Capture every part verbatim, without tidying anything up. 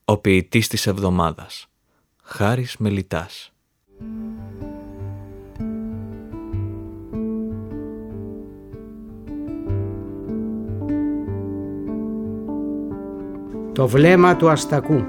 Ο ποιητής της εβδομάδας, Χάρης Μελιτάς. Το βλέμμα του αστακού.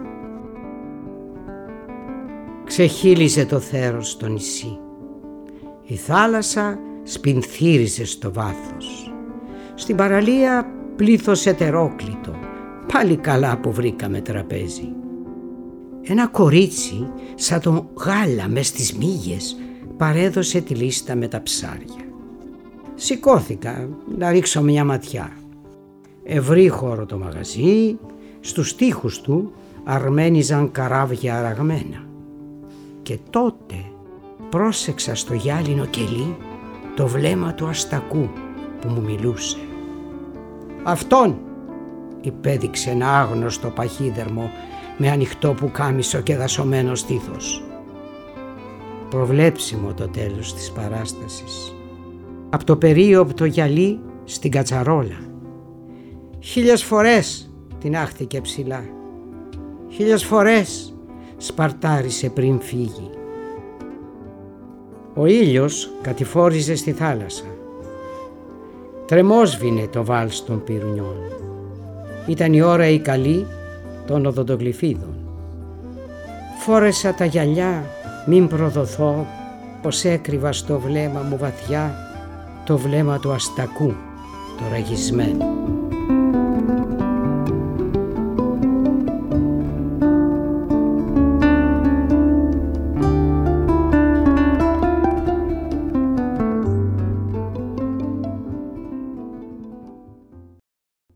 Ξεχύλιζε το θέρος στο νησί. Η θάλασσα σπινθύριζε στο βάθος. Στην παραλία πλήθος ετερόκλητο. Πάλι καλά που βρήκαμε τραπέζι. Ένα κορίτσι σαν το γάλα μες στις μύγες παρέδωσε τη λίστα με τα ψάρια. Σηκώθηκα να ρίξω μια ματιά. Ευρύχωρο το μαγαζί, στους τοίχους του αρμένιζαν καράβια αραγμένα. Και τότε πρόσεξα στο γυάλινο κελί το βλέμμα του αστακού που μου μιλούσε. «Αυτόν», υπέδειξε ένα άγνωστο παχύδερμο με ανοιχτό πουκάμισο και δασωμένο στήθος. Προβλέψιμο το τέλος της παράστασης. Από το περίοπτο γυαλί στην κατσαρόλα. Χίλιες φορές τινάχθηκε ψηλά. Χίλιες φορές σπαρτάρισε πριν φύγει. Ο ήλιος κατηφόριζε στη θάλασσα. Τρεμόσβηνε το βάλς των πυρουνιών. Ήταν η ώρα η καλή των οδοντογλυφίδων. Φόρεσα τα γυαλιά μην προδοθώ πως έκρυβα στο βλέμμα μου βαθιά το βλέμμα του αστακού το ραγισμένο.